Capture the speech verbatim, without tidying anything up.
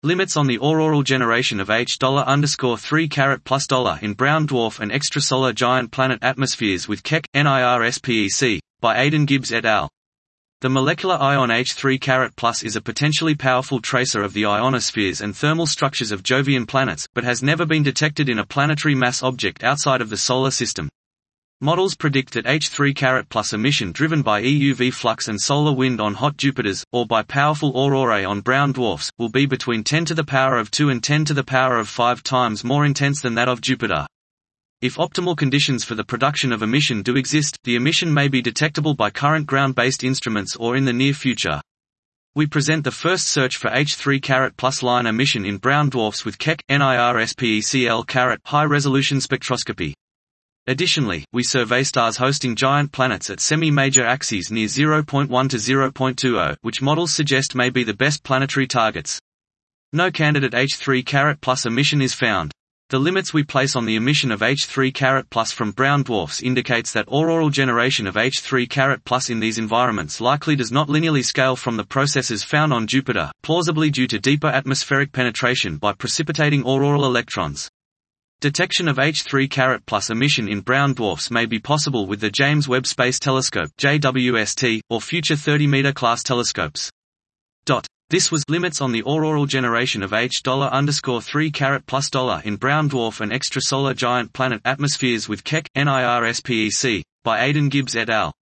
Limits on the auroral generation of H three carat plus in brown dwarf and extrasolar giant planet atmospheres with Keck, NIRSPEC, by Aidan Gibbs et al. The molecular ion H three carat plus is a potentially powerful tracer of the ionospheres and thermal structures of Jovian planets, but has never been detected in a planetary mass object outside of the Solar System. Models predict that H three carat plus emission driven by E U V flux and solar wind on hot Jupiters, or by powerful aurorae on brown dwarfs, will be between ten to the power of two and ten to the power of five times more intense than that of Jupiter. If optimal conditions for the production of emission do exist, the emission may be detectable by current ground-based instruments or in the near future. We present the first search for H three carat plus line emission in brown dwarfs with Keck, NIRSPECL carat high-resolution spectroscopy. Additionally, we survey stars hosting giant planets at semi-major axes near zero point one to zero point two zero, which models suggest may be the best planetary targets. No candidate H three carat plus emission is found. The limits we place on the emission of H three carat plus from brown dwarfs indicates that auroral generation of H three carat plus in these environments likely does not linearly scale from the processes found on Jupiter, plausibly due to deeper atmospheric penetration by precipitating auroral electrons. Detection of H three carat plus emission in brown dwarfs may be possible with the James Webb Space Telescope (J W S T) or future thirty meter class telescopes. This was limits on the auroral generation of H three carat plus in brown dwarf and extrasolar giant planet atmospheres with Keck, NIRSPEC, by Aidan Gibbs et al.